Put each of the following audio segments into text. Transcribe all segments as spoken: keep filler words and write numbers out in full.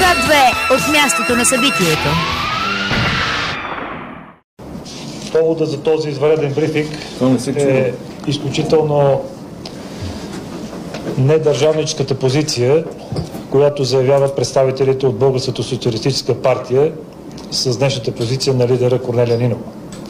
Свят две от мястото на събитието. Повода за този извънреден брифинг е изключително недържавническата позиция, която заявяват представителите от Българската социалистическа партия с днешната позиция на лидера Корнелия Нинова.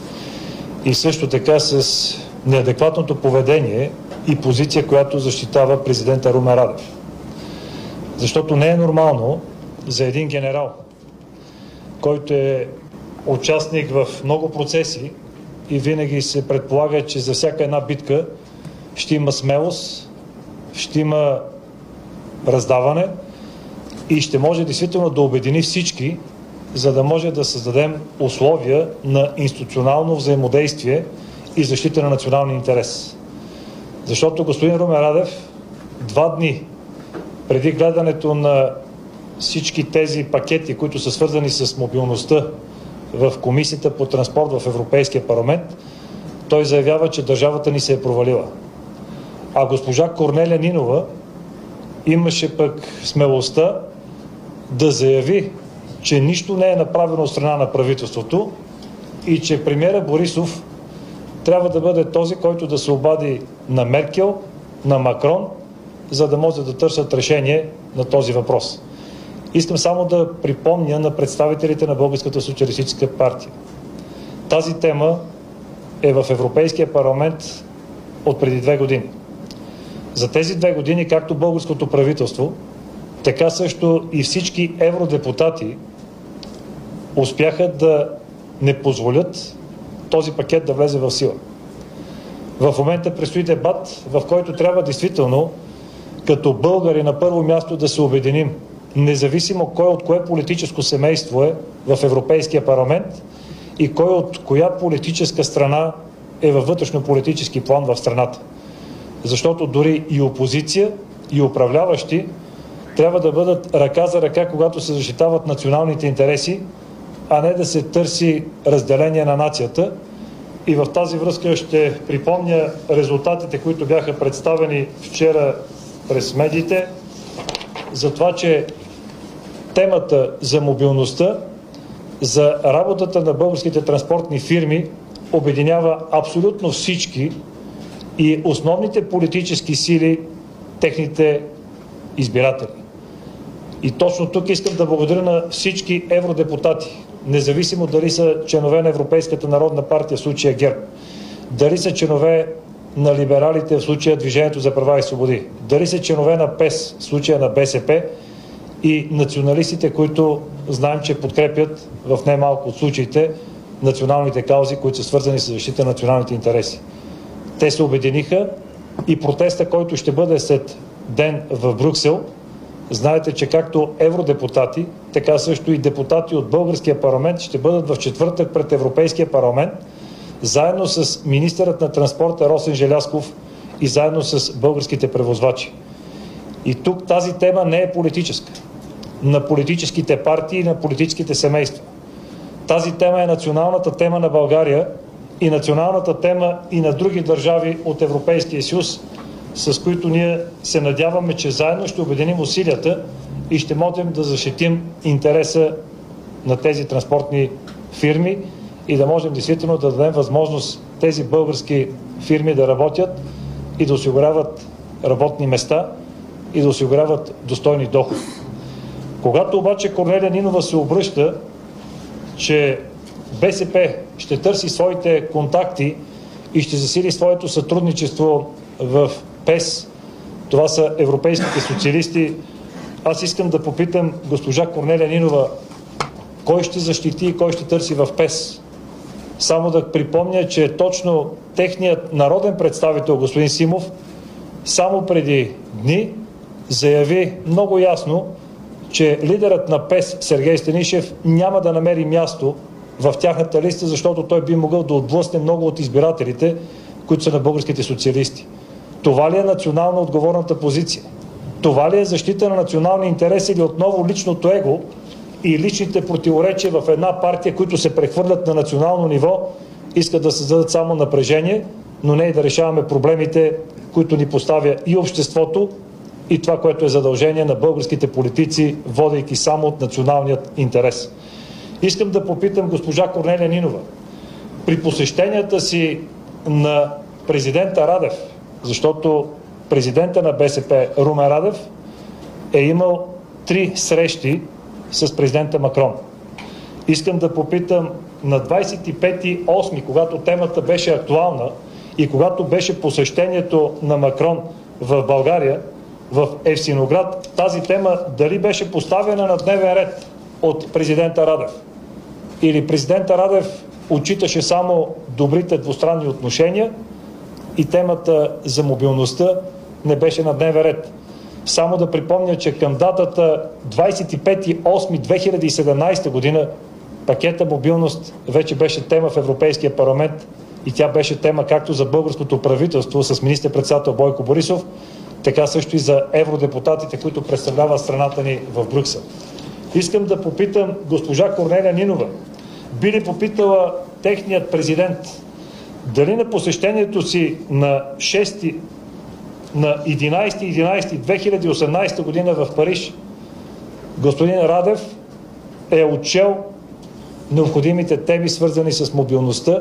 И също така с неадекватното поведение и позиция, която защитава президента Румен Радев. Защото не е нормално за един генерал, който е участник в много процеси и винаги се предполага, че за всяка една битка ще има смелост, ще има раздаване и ще може действително да обедини всички, за да може да създадем условия на институционално взаимодействие и защита на националния интерес. Защото господин Румен Радев два дни преди гледането на всички тези пакети, които са свързани с мобилността в Комисията по транспорт в Европейския парламент, той заявява, че държавата ни се е провалила. А госпожа Корнелия Нинова имаше пък смелостта да заяви, че нищо не е направено от страна на правителството и че премиера Борисов трябва да бъде този, който да се обади на Меркел, на Макрон, за да може да търсят решение на този въпрос. Искам само да припомня на представителите на Българската социалистическа партия. Тази тема е в Европейския парламент от преди две години. За тези две години, както българското правителство, така също и всички евродепутати успяха да не позволят този пакет да влезе в сила. В момента предстои дебат, в който трябва действително като българи на първо място да се обединим, независимо кой от кое политическо семейство е в Европейския парламент и кой от коя политическа страна е във вътрешно-политически план в страната. Защото дори и опозиция, и управляващи трябва да бъдат ръка за ръка, когато се защитават националните интереси, а не да се търси разделение на нацията. И в тази връзка ще припомня резултатите, които бяха представени вчера през медиите, за това, че темата за мобилността, за работата на българските транспортни фирми обединява абсолютно всички и основните политически сили, техните избиратели. И точно тук искам да благодаря на всички евродепутати, независимо дали са членове на Европейската народна партия, в случая ГЕРБ, дали са членове на либералите, в случая Движението за права и свободи, дали са членове на ПЕС, в случая на БСП, и националистите, които знаем, че подкрепят в немалко от случаите националните каузи, които са свързани с защита на националните интереси. Те се обединиха и протеста, който ще бъде след ден в Брюксел, знаете, че както евродепутати, така също и депутати от българския парламент ще бъдат в четвъртък пред Европейския парламент, заедно с министърът на транспорта Росен Желязков и заедно с българските превозвачи. И тук тази тема не е политическа. На политическите партии и на политическите семейства. Тази тема е националната тема на България и националната тема и на други държави от Европейския съюз, с които ние се надяваме, че заедно ще обединим усилията и ще можем да защитим интереса на тези транспортни фирми и да можем действително да дадем възможност тези български фирми да работят и да осигуряват работни места и да осигуряват достойни доходи. Когато обаче Корнелия Нинова се обръща, че БСП ще търси своите контакти и ще засили своето сътрудничество в ПЕС, това са европейските социалисти, аз искам да попитам госпожа Корнелия Нинова, кой ще защити и кой ще търси в ПЕС? Само да припомня, че точно техният народен представител, господин Симов, само преди дни заяви много ясно, че лидерът на ПЕС Сергей Станишев няма да намери място в тяхната листа, защото той би могъл да отблъсне много от избирателите, които са на българските социалисти. Това ли е национално отговорната позиция? Това ли е защита на национални интереси или отново личното его и личните противоречия в една партия, които се прехвърлят на национално ниво, искат да създадат само напрежение, но не и да решаваме проблемите, които ни поставя и обществото, и това, което е задължение на българските политици, водейки само от националният интерес. Искам да попитам госпожа Корнелия Нинова. При посещенията си на президента Радев, защото президента на БСП Румен Радев е имал три срещи с президента Макрон. Искам да попитам на двадесет и пети осми, когато темата беше актуална и когато беше посещението на Макрон в България, в Евксиноград, тази тема дали беше поставена на дневен ред от президента Радев? Или президента Радев отчиташе само добрите двустранни отношения и темата за мобилността не беше на дневен ред? Само да припомня, че към датата двадесет и пети осми две хиляди и седемнадесета година пакета мобилност вече беше тема в Европейския парламент и тя беше тема както за българското правителство с министър-председател Бойко Борисов, така също и за евродепутатите, които представляват страната ни в Брюксел. Искам да попитам госпожа Корнелия Нинова, би ли попитала техният президент дали на посещението си на шести на единадесети единадесети две хиляди и осемнадесета година в Париж господин Радев е отчел необходимите теми, свързани с мобилността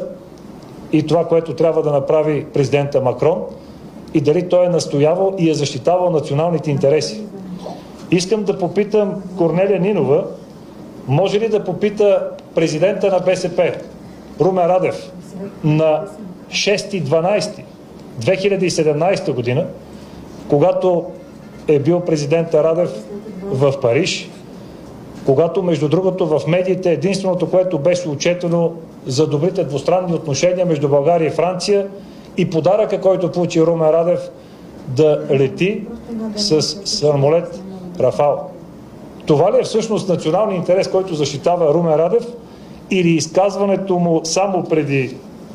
и това, което трябва да направи президента Макрон, и дали той е настоявал и е защитавал националните интереси. Искам да попитам Корнелия Нинова, може ли да попита президента на БСП Румен Радев на шести дванадесети две хиляди и седемнадесета година, когато е бил президента Радев в Париж, когато, между другото, в медиите единственото, което беше отчетено за добрите двустранни отношения между България и Франция и подаръка, който получи Румен Радев да лети с самолет Рафал. Това ли е всъщност националния интерес, който защитава Румен Радев, или изказването му само преди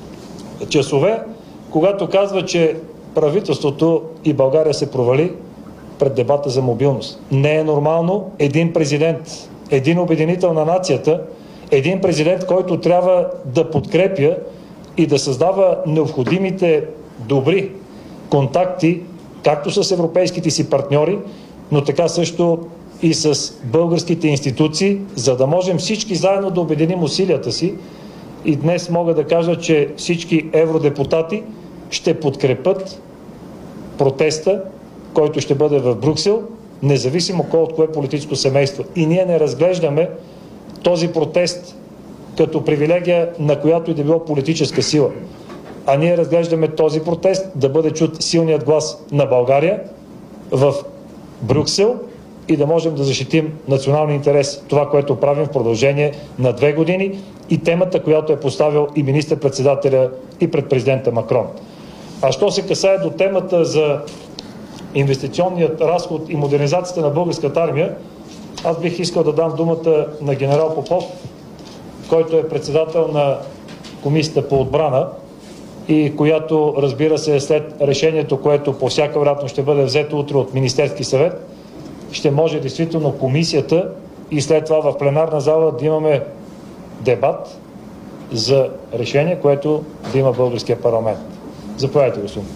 часове, когато казва, че правителството и България се провали пред дебата за мобилност? Не е нормално един президент, един обединител на нацията, един президент, който трябва да подкрепя и да създава необходимите добри контакти, както с европейските си партньори, но така също и с българските институции, за да можем всички заедно да обединим усилията си. И днес мога да кажа, че всички евродепутати ще подкрепят протеста, който ще бъде в Брюксел, независимо кой от кое политическо семейство. И ние не разглеждаме този протест като привилегия на която и да било политическа сила. А ние разглеждаме този протест да бъде чут силният глас на България в Брюксел и да можем да защитим националния интерес. Това, което правим в продължение на две години и темата, която е поставил и министър-председателя и пред президента Макрон. А що се касае до темата за инвестиционният разход и модернизацията на българската армия, аз бих искал да дам думата на генерал Попов, който е председател на Комисията по отбрана и която, разбира се, след решението, което по всяка вероятност ще бъде взето утре от Министерски съвет, ще може действително комисията и след това в пленарна зала да имаме дебат за решение, което да има българския парламент. Заповядайте, господин.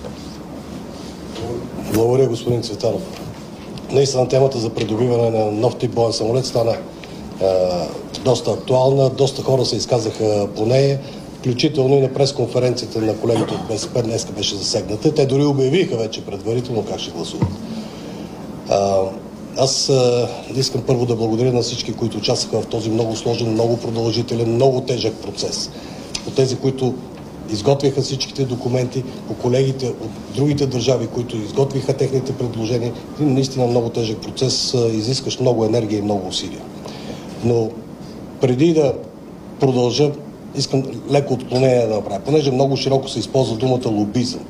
Благодаря, господин Цветанов. Наистина темата за придобиване на нов тип боен самолет стана е, доста актуална. Доста хора се изказаха по нея, включително и на пресконференцията на колегите от БСП днес беше засегната. Те дори обявиха вече предварително как ще гласуват. Е, аз е, искам първо да благодаря на всички, които участваха в този много сложен, много продължителен, много тежък процес. От тези, които изготвяха всичките документи, по колегите от другите държави, които изготвиха техните предложения. И наистина много тежък процес, изискаш много енергия и много усилия. Но преди да продължа, искам леко отклонение да направя, понеже много широко се използва думата лобизъм.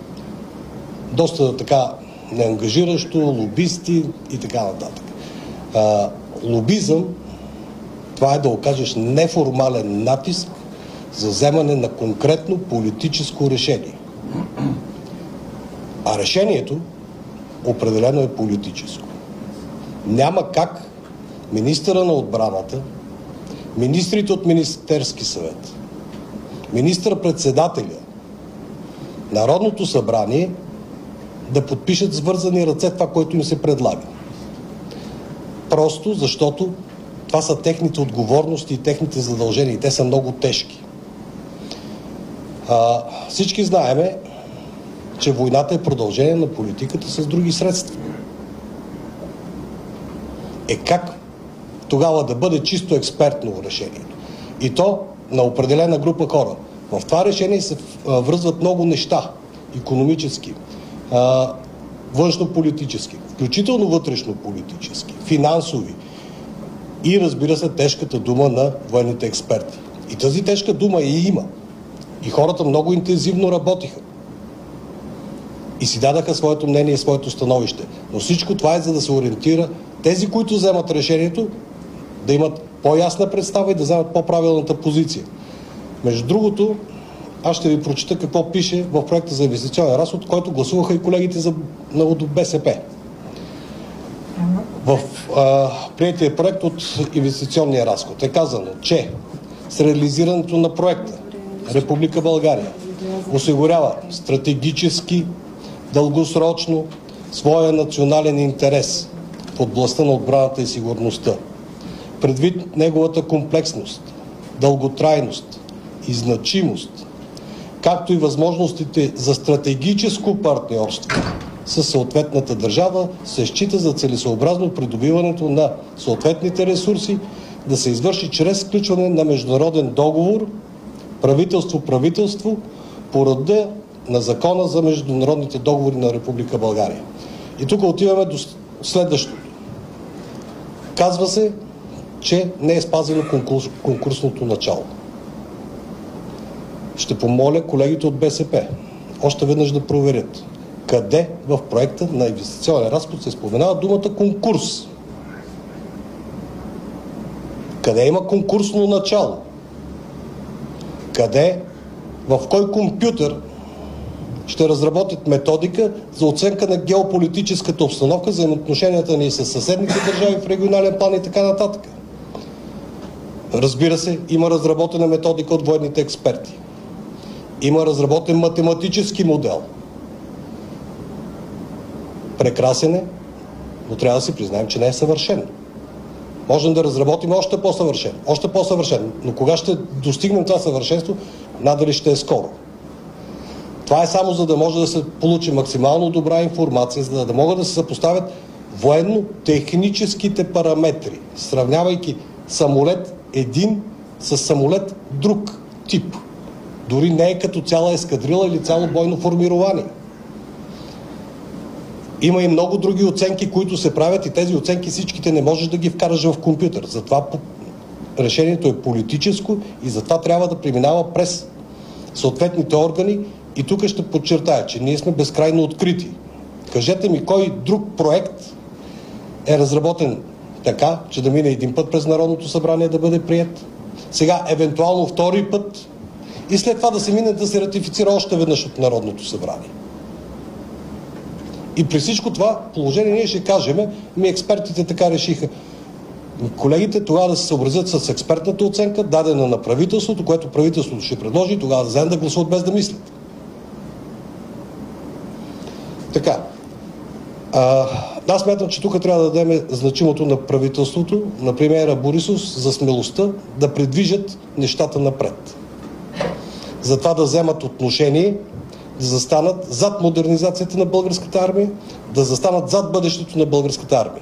Доста така неангажиращо, лобисти и така нататък. А, лобизъм, това е да окажеш неформален натиск за вземане на конкретно политическо решение. А решението определено е политическо. Няма как министъра на отбраната, министрите от Министерски съвет, министър-председателя, Народното събрание да подпишат с вързани ръце това, което им се предлага. Просто защото това са техните отговорности и техните задължения и те са много тежки. А, всички знаеме, че войната е продължение на политиката с други средства. Е как тогава да бъде чисто експертно решението? И то на определена група хора. В това решение се връзват много неща. Икономически, външно-политически, включително вътрешно-политически, финансови и, разбира се, тежката дума на военните експерти. И тази тежка дума и има. И хората много интензивно работиха. И си дадаха своето мнение и своето становище. Но всичко това е за да се ориентира тези, които вземат решението, да имат по-ясна представа и да вземат по-правилната позиция. Между другото, аз ще ви прочита какво пише в проекта за инвестиционен разход, който гласуваха и колегите за, от БСП. В а, приятия проект от инвестиционния разход е казано, че с реализирането на проекта Република България осигурява стратегически, дългосрочно своя национален интерес в областта на отбраната и сигурността. Предвид неговата комплексност, дълготрайност и значимост, както и възможностите за стратегическо партньорство с съответната държава, се счита за целесообразно придобиването на съответните ресурси да се извърши чрез сключване на международен договор правителство-правителство по реда на Закона за международните договори на Република България. И тук отиваме до следващото. Казва се, че не е спазено конкурс, конкурсното начало. Ще помоля колегите от БСП още веднъж да проверят къде в проекта на инвестиционен разход се споменава думата конкурс. Къде има конкурсно начало? Къде, в кой компютър ще разработят методика за оценка на геополитическата обстановка, взаимоотношенията ни с съседните държави в регионален план и така нататък? Разбира се, има разработена методика от военните експерти. Има разработен математически модел. Прекрасен е, но трябва да си признаем, че не е съвършен. Можем да разработим още по-съвършен, още по-съвършен, но кога ще достигнем това съвършенство, надали ще е скоро. Това е само за да може да се получи максимално добра информация, за да могат да се съпоставят военно-техническите параметри, сравнявайки самолет един с самолет друг тип. Дори не е като цяла ескадрила или цяло бойно формирование. Има и много други оценки, които се правят и тези оценки всичките не можеш да ги вкараш в компютър. Затова решението е политическо и затова трябва да преминава през съответните органи. И тук ще подчертая, че ние сме безкрайно открити. Кажете ми кой друг проект е разработен така, че да мине един път през Народното събрание да бъде прият. Сега, евентуално втори път и след това да се мине да се ратифицира още веднъж от Народното събрание. И при всичко това положение ние ще кажем, ми експертите така решиха. Колегите тогава да се съобразят с експертната оценка, дадена на правителството, което правителството ще предложи и тогава да вземем да гласуват без да мислят. Така. А, аз смятам, че тук трябва да дадем значимото на правителството, на премиера Борисов, за смелостта да придвижат нещата напред. Затова да вземат отношение, да застанат зад модернизацията на българската армия, да застанат зад бъдещето на българската армия.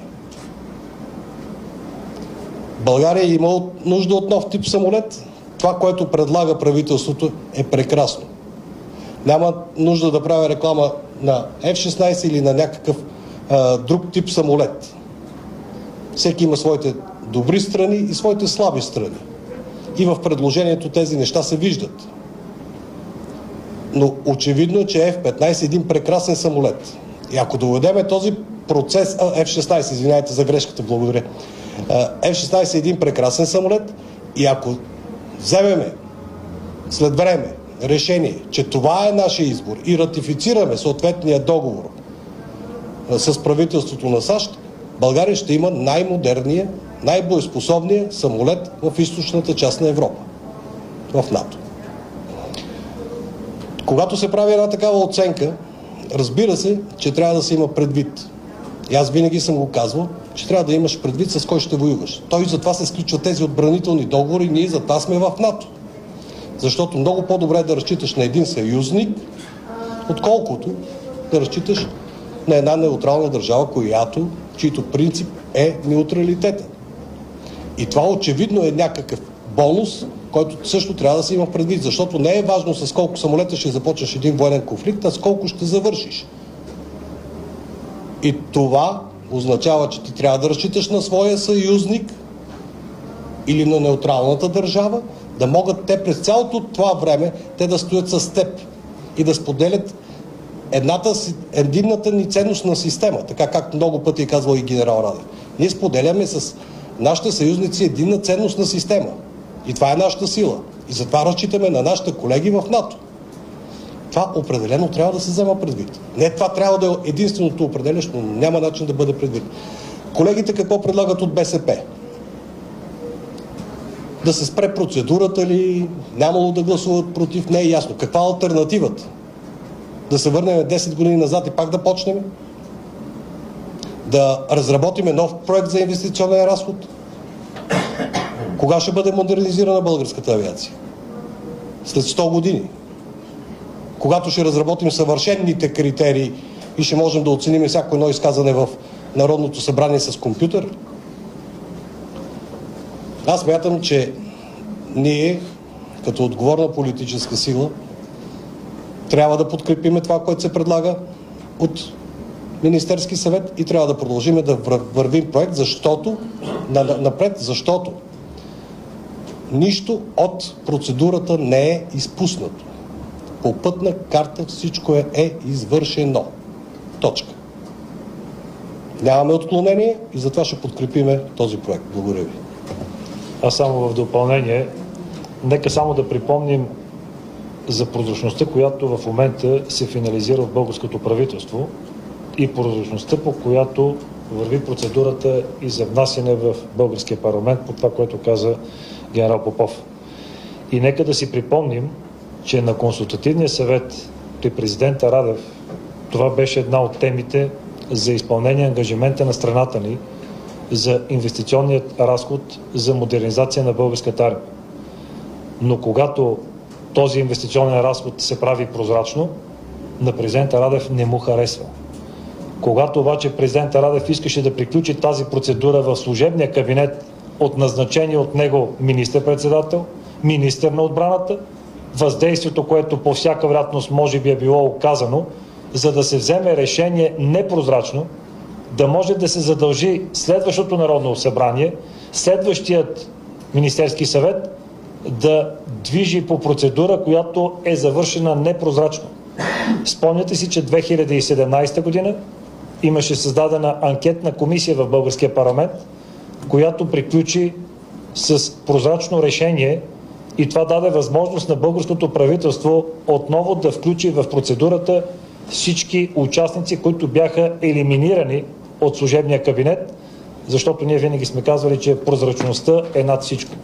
България има нужда от нов тип самолет. Това, което предлага правителството, е прекрасно. Няма нужда да правя реклама на Еф шестнайсет или на някакъв а, друг тип самолет. Всеки има своите добри страни и своите слаби страни. И в предложението тези неща се виждат. Но очевидно е, че Еф петнайсет е един прекрасен самолет. И ако доведеме този процес... А, Еф шестнайсет, извинявайте за грешката, благодаря. Еф шестнайсет е един прекрасен самолет и ако вземеме след време решение, че това е нашия избор и ратифицираме съответния договор с правителството на САЩ, България ще има най-модерния, най-боеспособния самолет в източната част на Европа, в НАТО. Когато се прави една такава оценка разбира се, че трябва да се има предвид. И аз винаги съм го казвал, че трябва да имаш предвид с кой ще воюваш. Той затова се сключва тези отбранителни договори, ние затова сме в НАТО. Защото много по-добре е да разчиташ на един съюзник, отколкото да разчиташ на една неутрална държава, която, чийто принцип е неутралитета. И това очевидно е някакъв бонус, който също трябва да се има предвид, защото не е важно с колко самолета ще започнеш един военен конфликт, а с колко ще завършиш. И това означава, че ти трябва да разчиташ на своя съюзник или на неутралната държава, да могат те през цялото това време те да стоят с теб и да споделят едната, единната ни ценностна система, така както много пъти е казвал и генерал Радев. Ние споделяме с нашите съюзници единна ценностна система. И това е нашата сила. И затова разчитаме на нашите колеги в НАТО. Това определено трябва да се взема предвид. Не, това трябва да е единственото определящо, но няма начин да бъде предвид. Колегите какво предлагат от БСП? Да се спре процедурата ли? Нямало да гласуват против? Не е ясно. Каква е алтернативата? Да се върнем десет години назад и пак да почнем? Да разработиме нов проект за инвестиционен разход? Кога ще бъде модернизирана българската авиация? След сто години. Когато ще разработим съвършените критерии и ще можем да оценим всяко едно изказане в Народното събрание с компютър? Аз смятам, че ние, като отговорна политическа сила, трябва да подкрепиме това, което се предлага от Министерски съвет и трябва да продължим да вървим проект, защото, напред, защото нищо от процедурата не е изпуснато. По пътна карта всичко е, е извършено. Точка. Нямаме отклонение и затова ще подкрепиме този проект. Благодаря ви. Аз само в допълнение, нека само да припомним за прозрачността, която в момента се финализира от българското правителство и прозрачността, по която върви процедурата и за внасяне в българския парламент по това, което каза генерал Попов. И нека да си припомним, че на консултативния съвет при президента Радев това беше една от темите за изпълнение ангажимента на страната ни за инвестиционният разход за модернизация на българската армия. Но когато този инвестиционен разход се прави прозрачно, на президента Радев не му харесва. Когато обаче президента Радев искаше да приключи тази процедура в служебния кабинет от назначение от него министър-председател, министър на отбраната, въздействието, което по всяка вероятност може би е било оказано, за да се вземе решение непрозрачно, да може да се задължи следващото Народно събрание, следващият Министерски съвет да движи по процедура, която е завършена непрозрачно. Спомняте си, че две хиляди и седемнадесета година имаше създадена анкетна комисия в българския парламент, която приключи с прозрачно решение и това даде възможност на българското правителство отново да включи в процедурата всички участници, които бяха елиминирани от служебния кабинет, защото ние винаги сме казвали, че прозрачността е над всичко.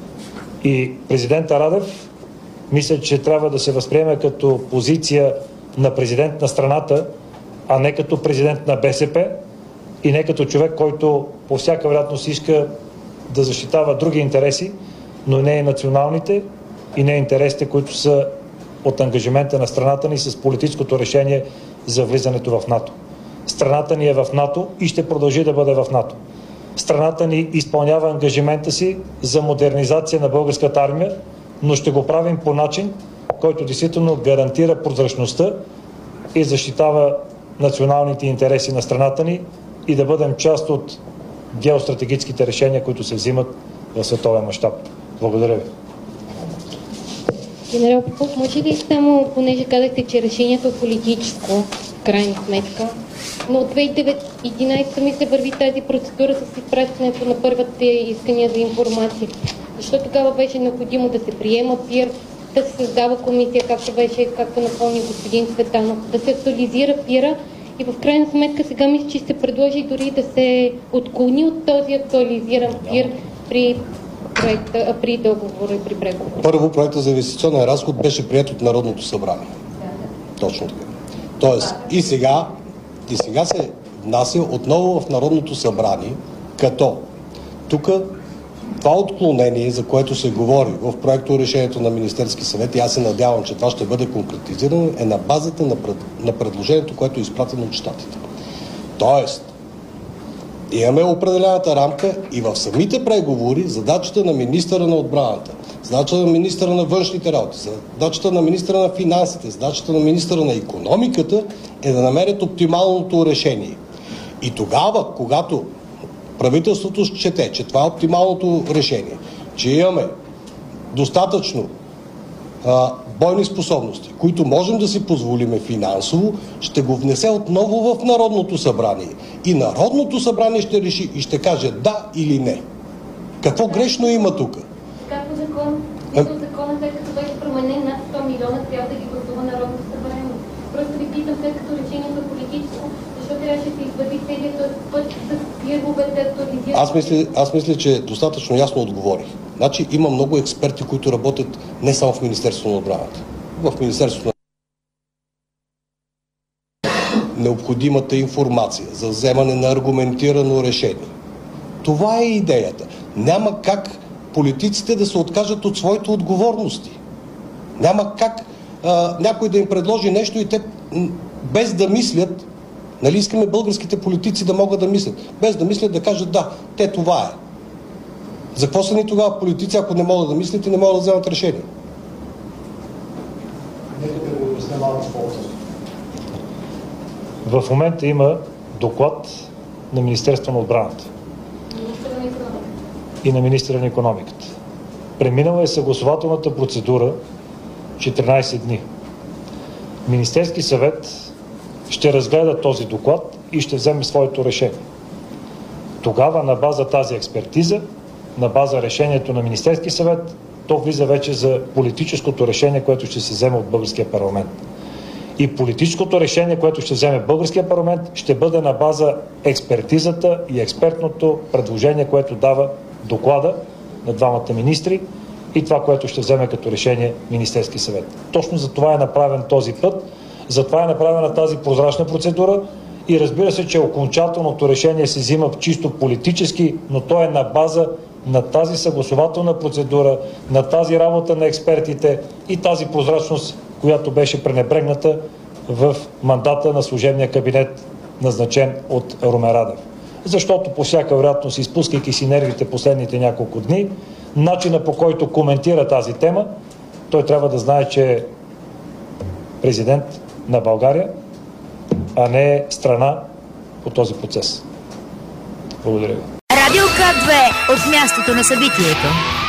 И президента Радев мисля, че трябва да се възприеме като позиция на президент на страната, а не като президент на БСП и не като човек, който по всяка вероятност иска да защитава други интереси, но не и националните и не интересите, които са от ангажимента на страната ни с политическото решение за влизането в НАТО. Страната ни е в НАТО и ще продължи да бъде в НАТО. Страната ни изпълнява ангажимента си за модернизация на българската армия, но ще го правим по начин, който действително гарантира прозрачността и защитава националните интереси на страната ни и да бъдем част от геостратегическите решения, които се взимат в световен мащаб. Благодаря ви. Генерал Попов, може ли само, понеже казахте, че решението е политическо, в крайна сметка, но от две хиляди и единадесета мисля върви тази процедура с изпращането на първите искания за информация. Защо тогава беше необходимо да се приема ПИР, да се създава комисия, както беше, както напомни господин Цветанов, да се актуализира ПИРа и в крайна сметка сега мисля, че се предложи дори да се отклони от този актуализиран ПИР при проекта, при договора и при преговора. Първо, проекта за инвестиционен разход беше приет от Народното събрание. Точно така. Тоест и сега, и сега се внася отново в Народното събрание, като тук това отклонение, за което се говори в проекто решението на Министерски съвет, и аз се надявам, че това ще бъде конкретизирано, е на базата на, пред, на предложението, което е изпратено от щатите. Тоест, имаме определената рамка и в самите преговори задачата на министъра на отбраната, задачата на министъра на външните работи, задачата на министъра на финансите, задачата на министъра на икономиката е да намерят оптималното решение. И тогава, когато правителството счете, че това е оптималното решение, че имаме достатъчно а, бойни способности, които можем да си позволиме финансово, ще го внесе отново в Народното събрание. И Народното събрание ще реши и ще каже да или не. Какво грешно има тук? Така по закон, по закона, след като беше променен над сто милиона, трябва да ги гласува Народното събрание. Просто ви питам, след като решението е политическо, защо трябваше да се извърви целият този път с гирбовете, актуализират? Аз мисля, аз мисля, че достатъчно ясно отговорих. Значи има много експерти, които работят не само в Министерството на отбраната. В Министерството на необходимата информация за вземане на аргументирано решение. Това е идеята. Няма как политиците да се откажат от своите отговорности. Няма как а, някой да им предложи нещо и те без да мислят, нали искаме българските политици да могат да мислят, без да мислят да кажат да, те това е. За какво са ни тогава политици, ако не могат да мислят и не могат да вземат решение? В момента има доклад на Министерство на отбраната и на министъра на икономиката. Преминала е съгласователната процедура четиринайсет дни. Министерски съвет ще разгледа този доклад и ще вземе своето решение. Тогава на база тази експертиза, на база решението на Министерски съвет, то влиза вече за политическото решение, което ще се вземе от българския парламент. И политическото решение, което ще вземе българския парламент, ще бъде на база експертизата и експертното предложение, което дава доклада на двамата министри и това, което ще вземе като решение Министерски съвет. Точно за това е направен този път, за това е направена тази прозрачна процедура и разбира се, че окончателното решение се взима чисто политически, но то е на база на тази съгласователна процедура, на тази работа на експертите и тази прозрачност, която беше пренебрегната в мандата на служебния кабинет, назначен от Румен Радев. Защото по всяка вероятност, изпускайки си нервите последните няколко дни, начина по който коментира тази тема, той трябва да знае, че е президент на България, а не е страна по този процес. Благодаря ви. Радио К две от мястото на събитието.